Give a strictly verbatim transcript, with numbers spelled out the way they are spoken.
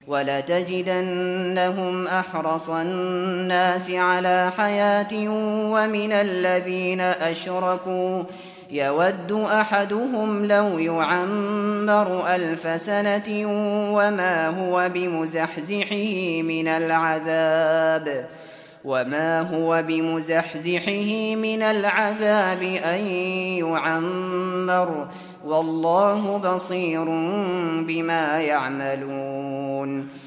وَلَتَجِدَنَّهُمْ أَحْرَصَ النَّاسِ عَلَىٰ حَيَاةٍ وَمِنَ الَّذِينَ أَشْرَكُوا يَوَدُّ أَحَدُهُمْ لَوْ يُعَمَّرُ أَلْفَ سَنَةٍ وَمَا هُوَ بِمُزَحْزِحِهِ مِنَ الْعَذَابِ وما هو بمزحزحه من العذاب أن يعمر والله بصير بما يعملون